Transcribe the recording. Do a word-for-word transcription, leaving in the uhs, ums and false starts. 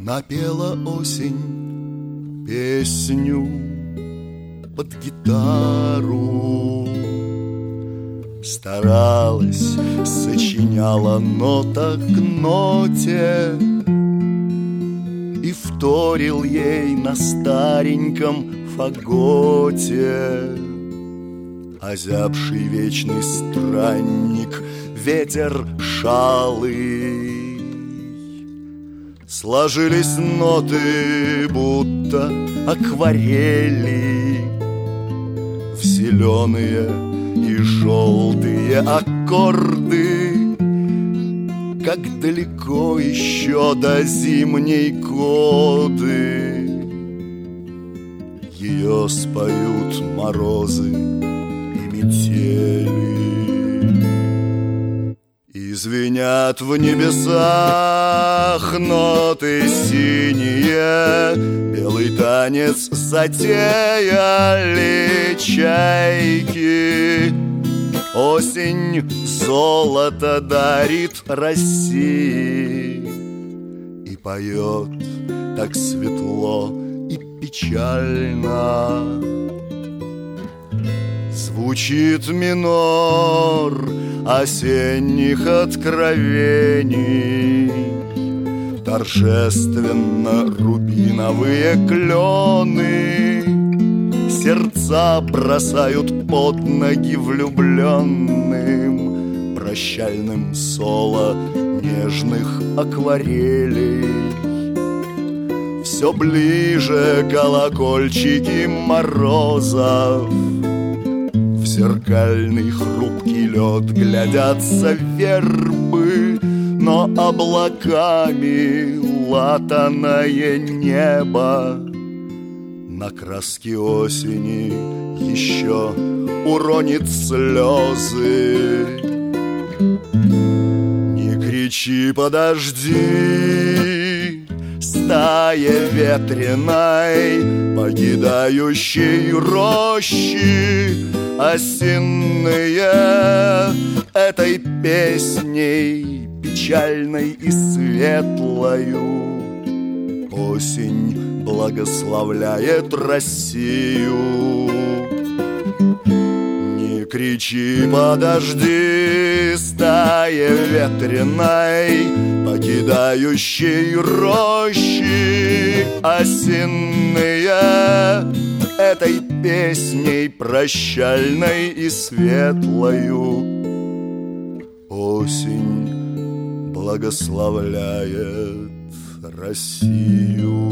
Напела осень песню под гитару, старалась, сочиняла нота к ноте, и вторил ей на стареньком фаготе озябший вечный странник, ветер шалый. Сложились ноты, будто акварели, в зеленые и желтые аккорды, как далеко еще до зимней коды. Ее споют морозы и метели, и звенят в небесах ноты синие. Белый танец затеяли чайки. Осень золото дарит России и поет так светло и печально. Звучит минор осенних откровений, торжественно рубиновые клены сердца бросают под ноги влюбленным прощальным соло нежных акварелей. Все ближе колокольчики Морозов, в зеркальный хрупкий лед глядятся вербы, но облаками латаное небо на краске осени еще уронит слезы. Не кричи, подожди, стая ветреной, покидающей рощи осенние, этой песней печальной и светлою осень благословляет Россию. Не кричи, подожди, стая ветреной, покидающей рощи осенние, этой песней прощальной и светлою осень благословляет Россию.